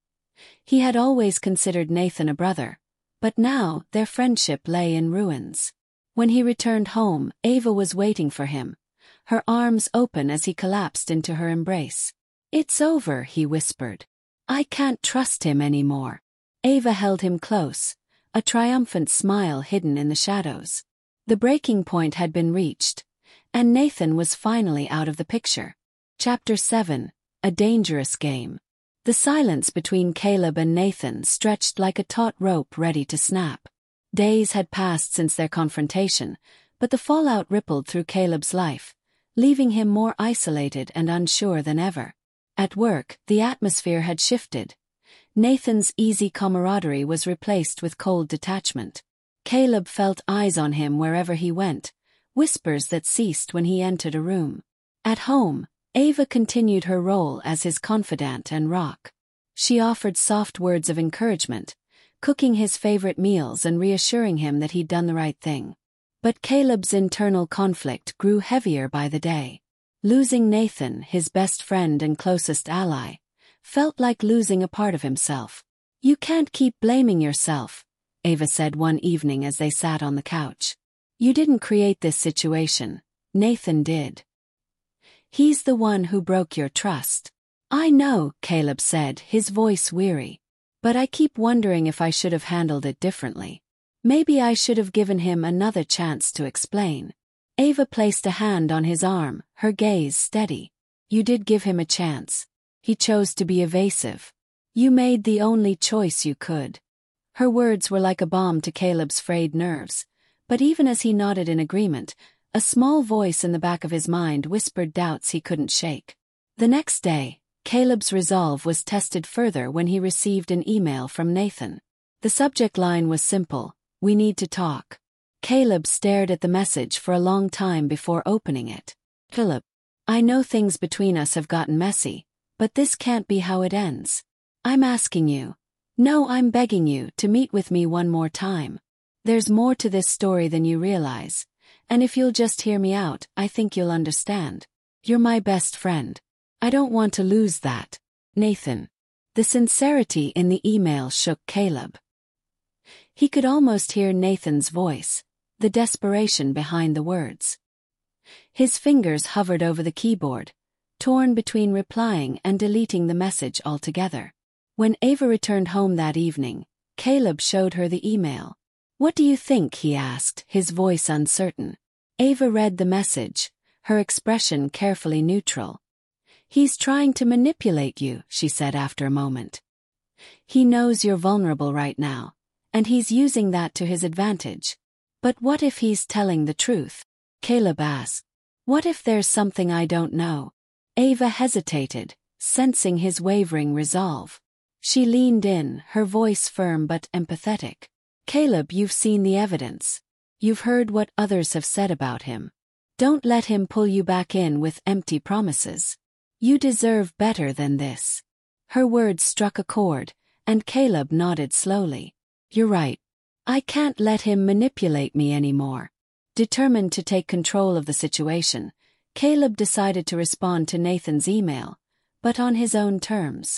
He had always considered Nathan a brother, but now their friendship lay in ruins. When he returned home, Ava was waiting for him, her arms open as he collapsed into her embrace. It's over, he whispered. I can't trust him anymore. Ava held him close, a triumphant smile hidden in the shadows. The breaking point had been reached, and Nathan was finally out of the picture. Chapter 7, A Dangerous Game. The silence between Caleb and Nathan stretched like a taut rope ready to snap. Days had passed since their confrontation, but the fallout rippled through Caleb's life, leaving him more isolated and unsure than ever. At work, the atmosphere had shifted. Nathan's easy camaraderie was replaced with cold detachment. Caleb felt eyes on him wherever he went, whispers that ceased when he entered a room. At home, Ava continued her role as his confidant and rock. She offered soft words of encouragement, cooking his favorite meals and reassuring him that he'd done the right thing. But Caleb's internal conflict grew heavier by the day. Losing Nathan, his best friend and closest ally, felt like losing a part of himself. You can't keep blaming yourself, Ava said one evening as they sat on the couch. You didn't create this situation, Nathan did. He's the one who broke your trust. I know, Caleb said, his voice weary. But I keep wondering if I should have handled it differently. Maybe I should have given him another chance to explain. Ava placed a hand on his arm, her gaze steady. You did give him a chance. He chose to be evasive. You made the only choice you could. Her words were like a balm to Caleb's frayed nerves, but even as he nodded in agreement, a small voice in the back of his mind whispered doubts he couldn't shake. The next day, Caleb's resolve was tested further when he received an email from Nathan. The subject line was simple: we need to talk. Caleb stared at the message for a long time before opening it. Philip, I know things between us have gotten messy, but this can't be how it ends. I'm asking you, no, I'm begging you to meet with me one more time. There's more to this story than you realize, and if you'll just hear me out, I think you'll understand. You're my best friend. I don't want to lose that. Nathan. The sincerity in the email shook Caleb. He could almost hear Nathan's voice, the desperation behind the words. His fingers hovered over the keyboard, torn between replying and deleting the message altogether. When Ava returned home that evening, Caleb showed her the email. What do you think? He asked, his voice uncertain. Ava read the message, her expression carefully neutral. He's trying to manipulate you, she said after a moment. He knows you're vulnerable right now, and he's using that to his advantage. But what if he's telling the truth? Caleb asked. What if there's something I don't know? Ava hesitated, sensing his wavering resolve. She leaned in, her voice firm but empathetic. Caleb, you've seen the evidence. You've heard what others have said about him. Don't let him pull you back in with empty promises. You deserve better than this. Her words struck a chord, and Caleb nodded slowly. You're right. I can't let him manipulate me anymore. Determined to take control of the situation, Caleb decided to respond to Nathan's email, but on his own terms.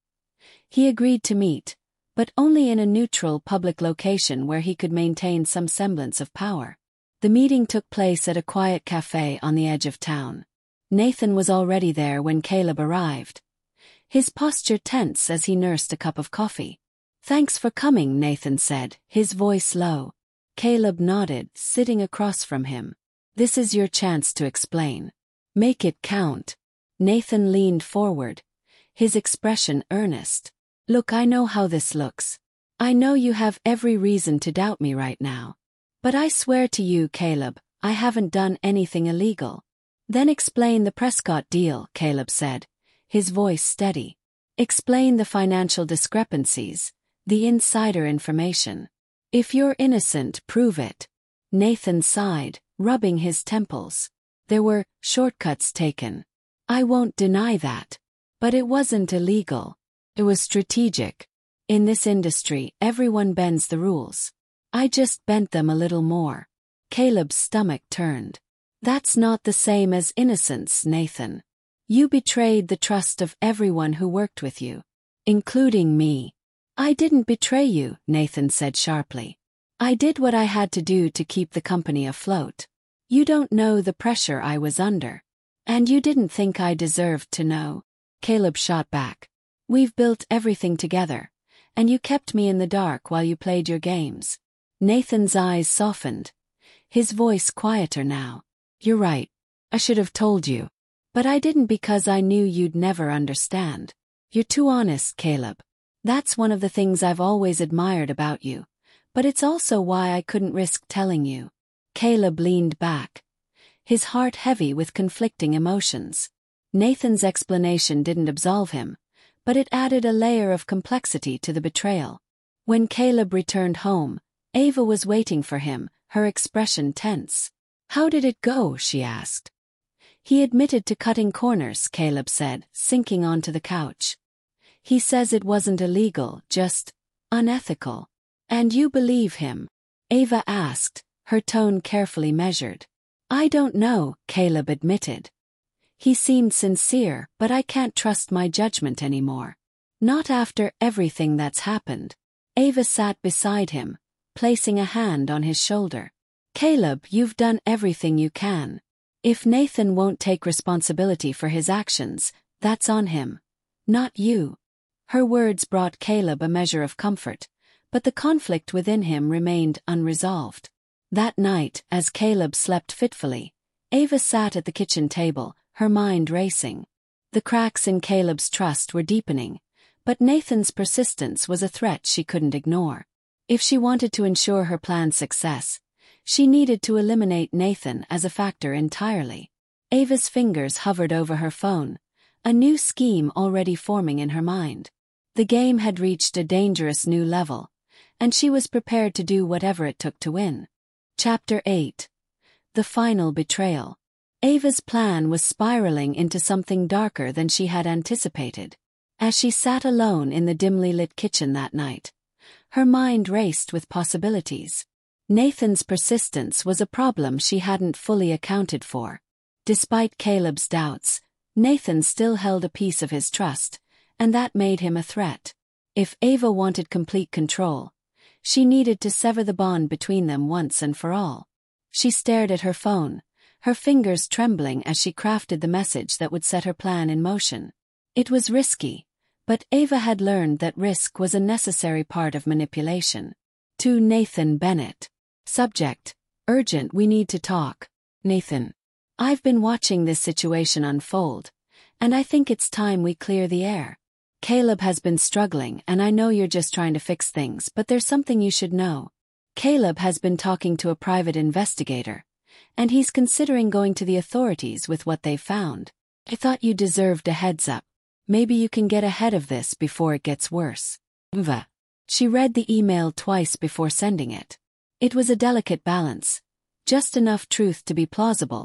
He agreed to meet, but only in a neutral public location where he could maintain some semblance of power. The meeting took place at a quiet cafe on the edge of town. Nathan was already there when Caleb arrived, his posture tense as he nursed a cup of coffee. Thanks for coming, Nathan said, his voice low. Caleb nodded, sitting across from him. This is your chance to explain. Make it count. Nathan leaned forward, his expression earnest. Look, I know how this looks. I know you have every reason to doubt me right now. But I swear to you, Caleb, I haven't done anything illegal. Then explain the Prescott deal, Caleb said, his voice steady. Explain the financial discrepancies, the insider information. If you're innocent, prove it. Nathan sighed, rubbing his temples. There were shortcuts taken. I won't deny that. But it wasn't illegal. It was strategic. In this industry, everyone bends the rules. I just bent them a little more. Caleb's stomach turned. That's not the same as innocence, Nathan. You betrayed the trust of everyone who worked with you, including me. I didn't betray you, Nathan said sharply. I did what I had to do to keep the company afloat. You don't know the pressure I was under. And you didn't think I deserved to know. Caleb shot back. We've built everything together, and you kept me in the dark while you played your games. Nathan's eyes softened, his voice quieter now. You're right. I should have told you. But I didn't because I knew you'd never understand. You're too honest, Caleb. That's one of the things I've always admired about you. But it's also why I couldn't risk telling you. Caleb leaned back, his heart heavy with conflicting emotions. Nathan's explanation didn't absolve him, but it added a layer of complexity to the betrayal. When Caleb returned home, Ava was waiting for him, her expression tense. How did it go? She asked. He admitted to cutting corners, Caleb said, sinking onto the couch. He says it wasn't illegal, just unethical. And you believe him? Ava asked, her tone carefully measured. I don't know, Caleb admitted. He seemed sincere, but I can't trust my judgment anymore. Not after everything that's happened. Ava sat beside him, placing a hand on his shoulder. Caleb, you've done everything you can. If Nathan won't take responsibility for his actions, that's on him, not you. Her words brought Caleb a measure of comfort, but the conflict within him remained unresolved. That night, as Caleb slept fitfully, Ava sat at the kitchen table, her mind racing. The cracks in Caleb's trust were deepening, but Nathan's persistence was a threat she couldn't ignore. If she wanted to ensure her plan's success, she needed to eliminate Nathan as a factor entirely. Ava's fingers hovered over her phone, a new scheme already forming in her mind. The game had reached a dangerous new level, and she was prepared to do whatever it took to win. Chapter 8. The Final Betrayal. Ava's plan was spiraling into something darker than she had anticipated. As she sat alone in the dimly lit kitchen that night, her mind raced with possibilities. Nathan's persistence was a problem she hadn't fully accounted for. Despite Caleb's doubts, Nathan still held a piece of his trust, and that made him a threat. If Ava wanted complete control, she needed to sever the bond between them once and for all. She stared at her phone, her fingers trembling as she crafted the message that would set her plan in motion. It was risky, but Ava had learned that risk was a necessary part of manipulation. To Nathan Bennett. Subject: urgent, we need to talk. Nathan. I've been watching this situation unfold, and I think it's time we clear the air. Caleb has been struggling, and I know you're just trying to fix things, but there's something you should know. Caleb has been talking to a private investigator, and he's considering going to the authorities with what they found. I thought you deserved a heads up. Maybe you can get ahead of this before it gets worse. Ava. She read the email twice before sending it. It was a delicate balance, just enough truth to be plausible,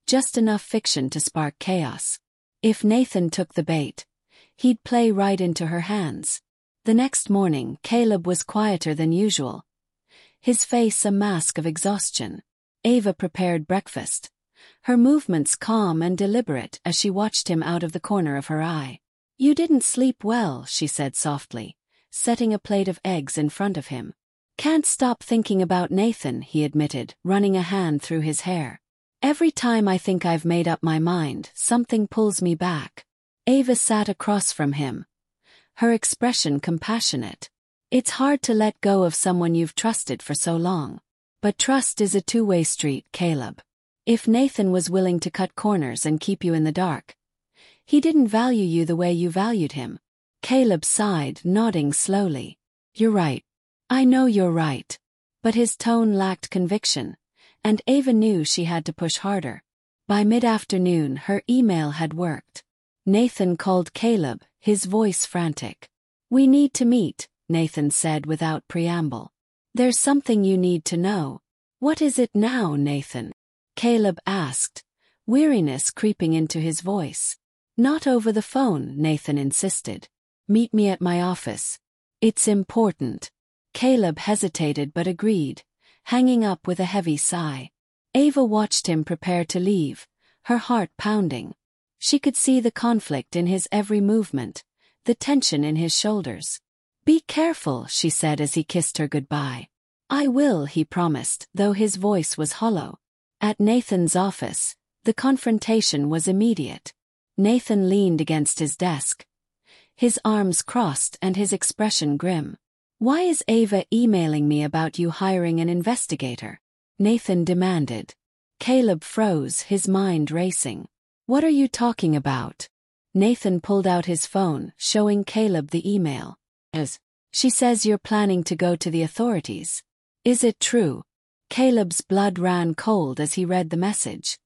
just enough fiction to spark chaos. If Nathan took the bait, he'd play right into her hands. The next morning, Caleb was quieter than usual, his face a mask of exhaustion. Ava prepared breakfast, her movements calm and deliberate as she watched him out of the corner of her eye. "You didn't sleep well," she said softly, setting a plate of eggs in front of him. "Can't stop thinking about Nathan," he admitted, running a hand through his hair. "Every time I think I've made up my mind, something pulls me back." Ava sat across from him, her expression compassionate. "It's hard to let go of someone you've trusted for so long. But trust is a two-way street, Caleb. If Nathan was willing to cut corners and keep you in the dark, he didn't value you the way you valued him." Caleb sighed, nodding slowly. "You're right. I know you're right." But his tone lacked conviction, and Ava knew she had to push harder. By mid-afternoon, her email had worked. Nathan called Caleb, his voice frantic. "We need to meet," Nathan said without preamble. "There's something you need to know." "What is it now, Nathan?" Caleb asked, weariness creeping into his voice. "Not over the phone," Nathan insisted. "Meet me at my office. It's important." Caleb hesitated but agreed, hanging up with a heavy sigh. Ava watched him prepare to leave, her heart pounding. She could see the conflict in his every movement, the tension in his shoulders. "Be careful," she said as he kissed her goodbye. "I will," he promised, though his voice was hollow. At Nathan's office, the confrontation was immediate. Nathan leaned against his desk, his arms crossed and his expression grim. "Why is Ava emailing me about you hiring an investigator?" Nathan demanded. Caleb froze, his mind racing. "What are you talking about?" Nathan pulled out his phone, showing Caleb the email. "She says you're planning to go to the authorities. Is it true?" Caleb's blood ran cold as he read the message.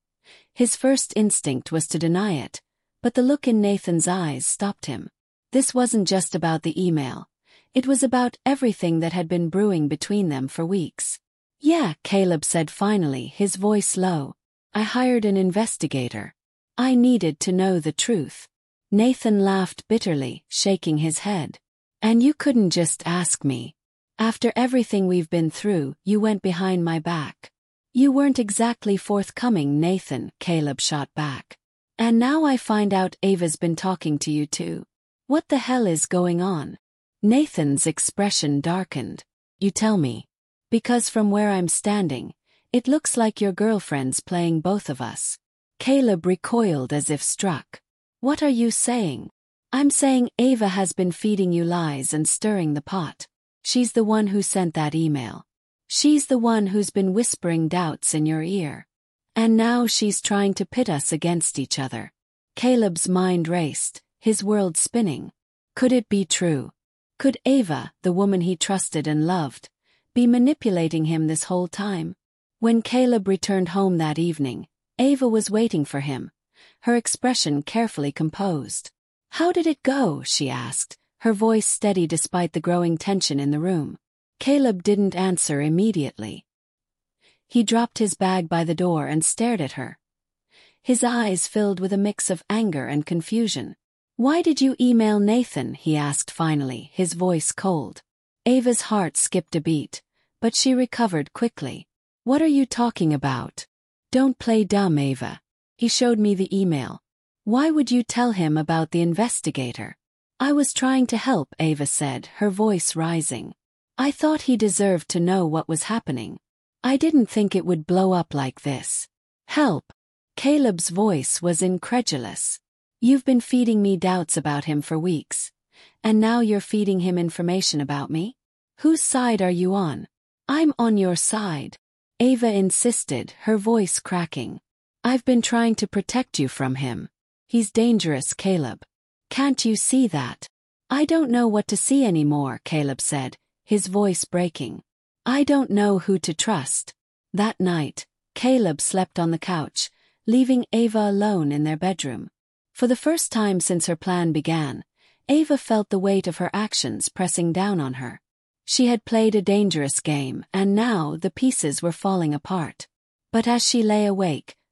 His first instinct was to deny it, but the look in Nathan's eyes stopped him. This wasn't just about the email. It was about everything that had been brewing between them for weeks. "Yeah," Caleb said finally, his voice low. "I hired an investigator. I needed to know the truth." Nathan laughed bitterly, shaking his head. "And you couldn't just ask me. After everything we've been through, you went behind my back." "You weren't exactly forthcoming, Nathan," Caleb shot back. "And now I find out Ava's been talking to you too. What the hell is going on?" Nathan's expression darkened. "You tell me. Because from where I'm standing, it looks like your girlfriend's playing both of us." Caleb recoiled as if struck. "What are you saying?" "I'm saying Ava has been feeding you lies and stirring the pot. She's the one who sent that email. She's the one who's been whispering doubts in your ear. And now she's trying to pit us against each other." Caleb's mind raced, his world spinning. Could it be true? Could Ava, the woman he trusted and loved, be manipulating him this whole time? When Caleb returned home that evening, Ava was waiting for him, her expression carefully composed. "How did it go?" she asked, her voice steady despite the growing tension in the room. Caleb didn't answer immediately. He dropped his bag by the door and stared at her, his eyes filled with a mix of anger and confusion. "Why did you email Nathan?" he asked finally, his voice cold. Ava's heart skipped a beat, but she recovered quickly. "What are you talking about?" "Don't play dumb, Ava. He showed me the email. Why would you tell him about the investigator?" "I was trying to help," Ava said, her voice rising. "I thought he deserved to know what was happening. I didn't think it would blow up like this." "Help?" Caleb's voice was incredulous. "You've been feeding me doubts about him for weeks, and now you're feeding him information about me? Whose side are you on?" "I'm on your side," Ava insisted, her voice cracking. "I've been trying to protect you from him. He's dangerous, Caleb. Can't you see that?" "I don't know what to see anymore," Caleb said, his voice breaking. "I don't know who to trust." That night, Caleb slept on the couch, leaving Ava alone in their bedroom. For the first time since her plan began, Ava felt the weight of her actions pressing down on her. She had played a dangerous game, and now the pieces were falling apart. But as she lay awake,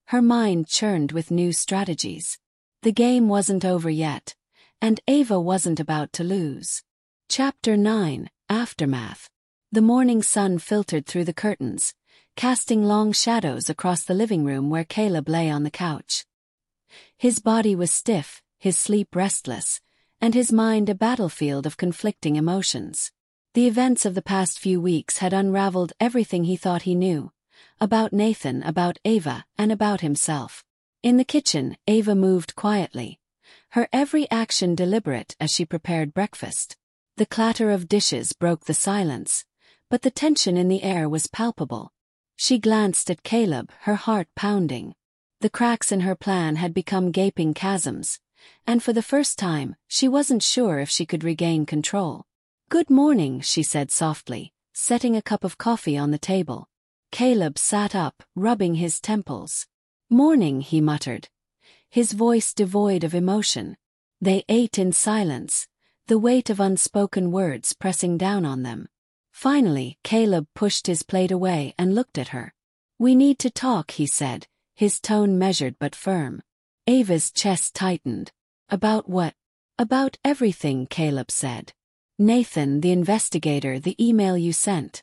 Her mind churned with new strategies. The game wasn't over yet, and Ava wasn't about to lose. Chapter 9, Aftermath. The morning sun filtered through the curtains, casting long shadows across the living room where Caleb lay on the couch. His body was stiff, his sleep restless, and his mind a battlefield of conflicting emotions. The events of the past few weeks had unraveled everything he thought he knew, about Nathan, about Ava, and about himself. In the kitchen, Ava moved quietly, her every action deliberate as she prepared breakfast. The clatter of dishes broke the silence, but the tension in the air was palpable. She glanced at Caleb, her heart pounding. The cracks in her plan had become gaping chasms, and for the first time, she wasn't sure if she could regain control. "Good morning," she said softly, setting a cup of coffee on the table. Caleb sat up, rubbing his temples. "Morning," he muttered, his voice devoid of emotion. They ate in silence, the weight of unspoken words pressing down on them. Finally, Caleb pushed his plate away and looked at her. "We need to talk," he said, his tone measured but firm. Ava's chest tightened. "About what?" "About everything," Caleb said. "Nathan, the investigator, the email you sent.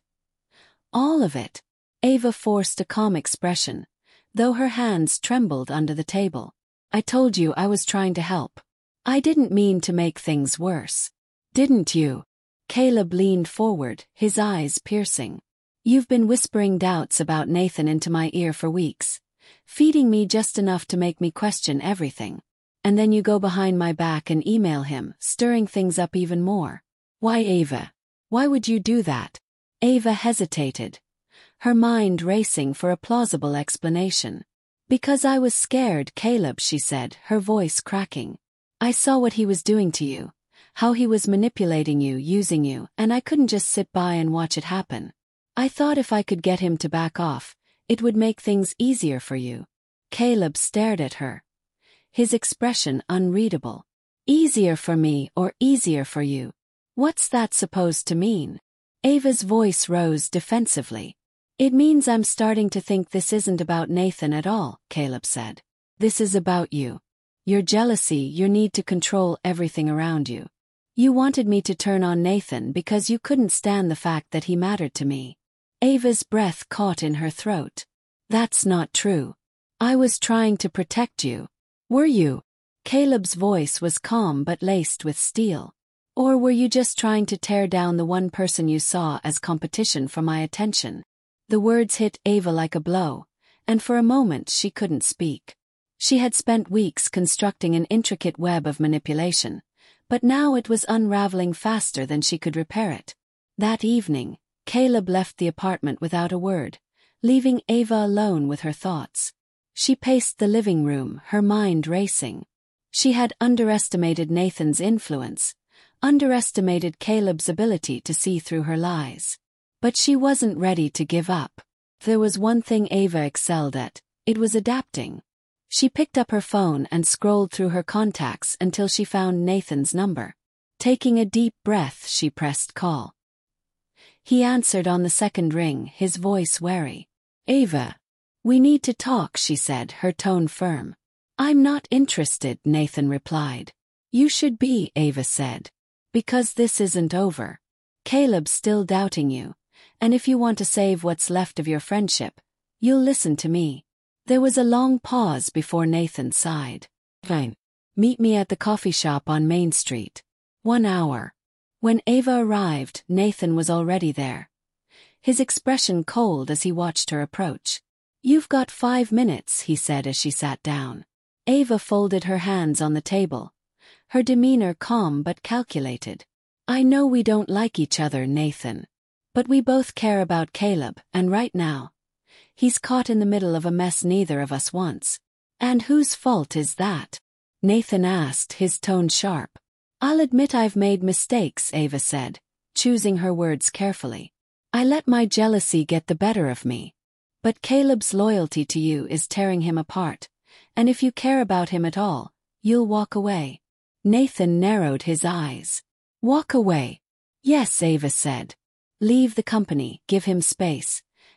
All of it." Ava forced a calm expression, though her hands trembled under the table. "I told you I was trying to help. I didn't mean to make things worse." "Didn't you?" Caleb leaned forward, his eyes piercing. "You've been whispering doubts about Nathan into my ear for weeks, feeding me just enough to make me question everything. And then you go behind my back and email him, stirring things up even more. Why, Ava? Why would you do that?" Ava hesitated, her mind racing for a plausible explanation. "Because I was scared, Caleb," she said, her voice cracking. "I saw what he was doing to you, how he was manipulating you, using you, and I couldn't just sit by and watch it happen. I thought if I could get him to back off, it would make things easier for you." Caleb stared at her, his expression unreadable. "Easier for me or easier for you? What's that supposed to mean?" Ava's voice rose defensively. "It means I'm starting to think this isn't about Nathan at all," Caleb said. "This is about you. Your jealousy, your need to control everything around you. You wanted me to turn on Nathan because you couldn't stand the fact that he mattered to me." Ava's breath caught in her throat. "That's not true. I was trying to protect you." "Were you?" Caleb's voice was calm but laced with steel. "Or were you just trying to tear down the one person you saw as competition for my attention?" The words hit Ava like a blow, and for a moment she couldn't speak. She had spent weeks constructing an intricate web of manipulation, but now it was unraveling faster than she could repair it. That evening, Caleb left the apartment without a word, leaving Ava alone with her thoughts. She paced the living room, her mind racing. She had underestimated Nathan's influence, underestimated Caleb's ability to see through her lies. But she wasn't ready to give up. There was one thing Ava excelled at, it was adapting. She picked up her phone and scrolled through her contacts until she found Nathan's number. Taking a deep breath, she pressed call. He answered on the second ring, his voice wary. "Ava, we need to talk," she said, her tone firm. "I'm not interested," Nathan replied. "You should be," Ava said. "Because this isn't over. Caleb's still doubting you, and if you want to save what's left of your friendship, you'll listen to me." There was a long pause before Nathan sighed. "Fine. Meet me at the coffee shop on Main Street. 1 hour. When Ava arrived, Nathan was already there, his expression cold as he watched her approach. "You've got 5 minutes," he said as she sat down. Ava folded her hands on the table, her demeanor calm but calculated. "I know we don't like each other, Nathan. But we both care about Caleb, and right now, he's caught in the middle of a mess neither of us wants." "And whose fault is that?" Nathan asked, his tone sharp. "I'll admit I've made mistakes," Ava said, choosing her words carefully. "I let my jealousy get the better of me. But Caleb's loyalty to you is tearing him apart, and if you care about him at all, you'll walk away." Nathan narrowed his eyes. "Walk away?" "Yes," Ava said. "Leave the company, give him space,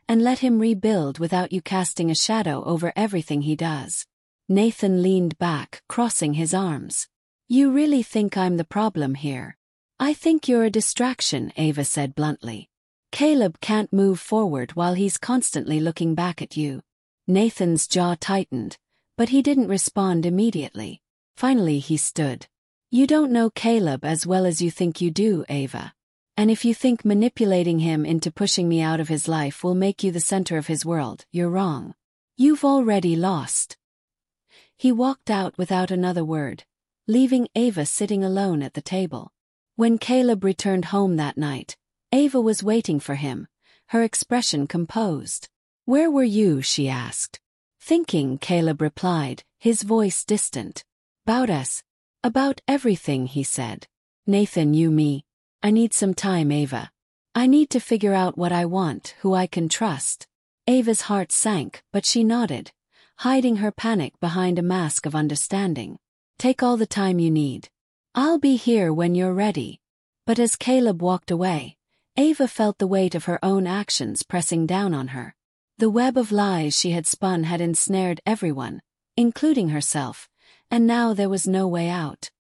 and let him rebuild without you casting a shadow over everything he does. Nathan leaned back, crossing his arms. You really think I'm the problem here? I think you're a distraction, Ava said bluntly. Caleb can't move forward while he's constantly looking back at you. Nathan's jaw tightened, but he didn't respond immediately. Finally he stood. You don't know Caleb as well as you think you do, Ava. And if you think manipulating him into pushing me out of his life will make you the center of his world, you're wrong. You've already lost. He walked out without another word, leaving Ava sitting alone at the table. When Caleb returned home that night, Ava was waiting for him, her expression composed. Where were you? She asked. Thinking, Caleb replied, his voice distant. About us. About everything, he said. Nathan, me. I need some time, Ava. I need to figure out what I want, who I can trust. Ava's heart sank, but she nodded, hiding her panic behind a mask of understanding. Take all the time you need. I'll be here when you're ready. But as Caleb walked away, Ava felt the weight of her own actions pressing down on her. The web of lies she had spun had ensnared everyone, including herself, and now there was no way out.